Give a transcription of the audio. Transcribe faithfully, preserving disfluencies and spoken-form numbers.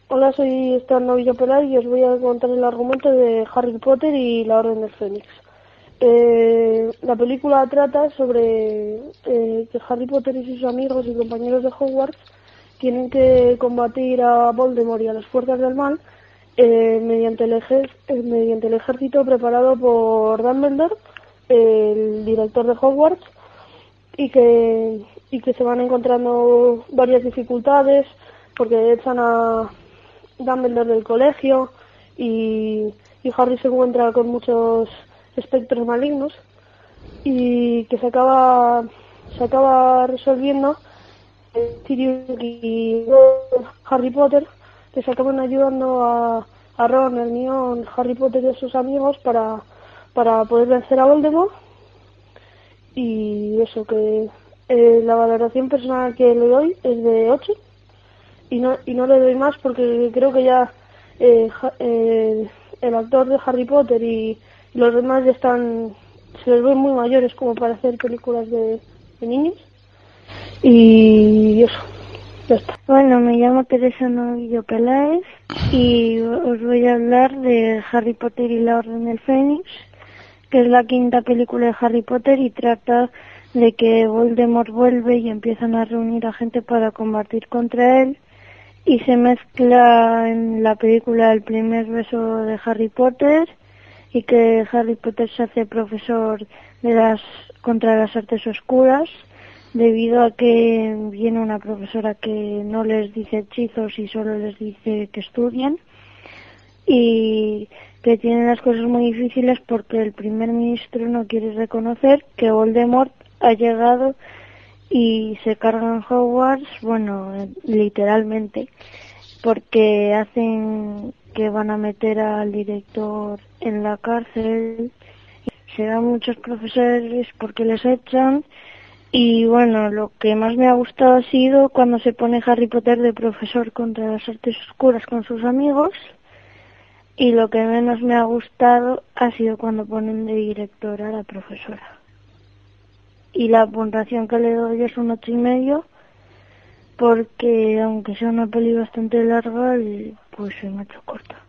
Hola, soy Esteban Novillo Peláez y os voy a contar el argumento de Harry Potter y la Orden del Fénix. Eh, la película trata sobre eh, que Harry Potter y sus amigos y compañeros de Hogwarts tienen que combatir a Voldemort y a las fuerzas del mal eh, mediante, el ejer eh, mediante el ejército preparado por Dumbledore, el director de Hogwarts, y que, y que se van encontrando varias dificultades porque echan a Dumbledore del colegio y, y Harry se encuentra con muchos espectros malignos y que se acaba se acaba resolviendo. Sirius y Harry Potter les acaban ayudando a, a Ron, Hermione, Harry Potter y a sus amigos para, para poder vencer a Voldemort. Y eso, que eh, la valoración personal que le doy es de ocho y no, y no le doy más porque creo que ya eh, eh, el actor de Harry Potter y, y los demás ya están, se les ven muy mayores como para hacer películas de, de niños. Y eso, ya está. Bueno, me llamo Teresa Novillo Peláez y os voy a hablar de Harry Potter y la Orden del Fénix, que es la quinta película de Harry Potter y trata de que Voldemort vuelve y empiezan a reunir a gente para combatir contra él, y se mezcla en la película el primer beso de Harry Potter y que Harry Potter se hace profesor de las contra las artes oscuras debido a que viene una profesora que no les dice hechizos y solo les dice que estudien, y que tienen las cosas muy difíciles porque el primer ministro no quiere reconocer que Voldemort ha llegado y se cargan Hogwarts, bueno, literalmente, porque hacen que van a meter al director en la cárcel. Se dan muchos profesores porque les echan. Y bueno, lo que más me ha gustado ha sido cuando se pone Harry Potter de profesor contra las artes oscuras con sus amigos, y lo que menos me ha gustado ha sido cuando ponen de directora a la profesora. Y la puntuación que le doy es un ocho y medio, porque aunque sea una peli bastante larga, pues se me ha hecho corta.